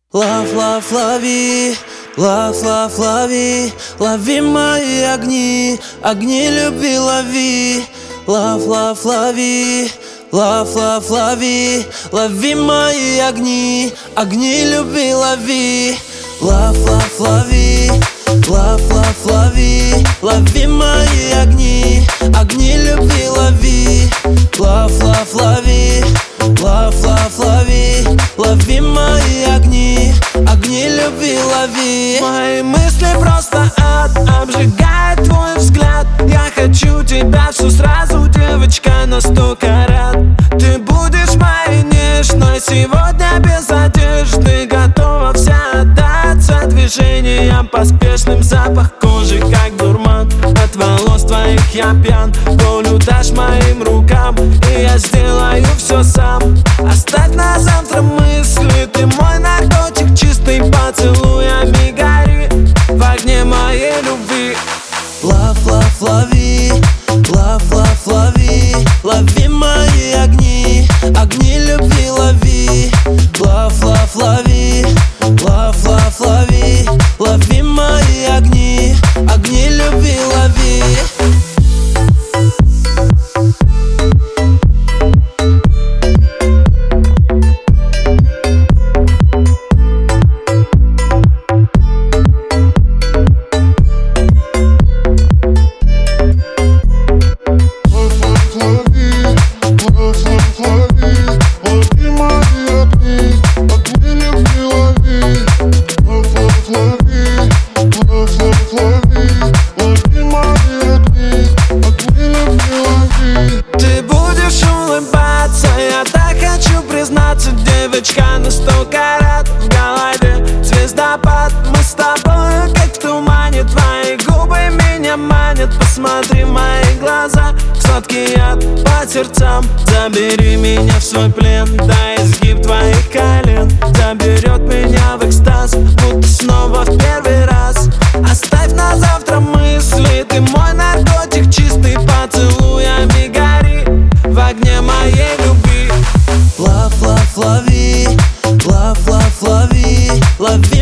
Love, love, лови, love, love, лови, лови мои огни, огни любви лови. Love, love, лови, love, love, лови, лови мои огни, огни любви лови. Love, love, лови, love, love, лови, лови мои огни, огни любви лови. Love, love, лови, love, love, лови, лови мои огни, огни любви лови. Мои мысли просто ад, обжигает твой взгляд. Я хочу тебя всю сразу, девочка, на 100 карат. Ты будешь моей нежной сегодня без одежды, готова вся отдаться движениям поспешным. Запах кожи, как дурман, от волос твоих я пьян. Волю дашь моим рукам, и я сделаю все сам. Оставь на завтра мысли, ты мой наркотик чистый, поцелуями гори в огне моей любви. Love, love, лови, love, love, лови, лови мои огни, огни любви лови. Love, love, лови, love, love, лови, лови мои огни, огни любви лови. Девочка, на 100 карат, в голове звездопад. Мы с тобой, как в тумане, твои губы меня манят. Посмотри в мои глаза, сладкий яд по сердцам. Забери меня в свой плен, дай изгиб твоих колен. Заберет меня в экстаз, будто снова в первый раз. Оставь на завтра мысли, ты мой наркотик чистый, поцелуями гори в огне моей любви. Love, love, лови, love, love, лови, лови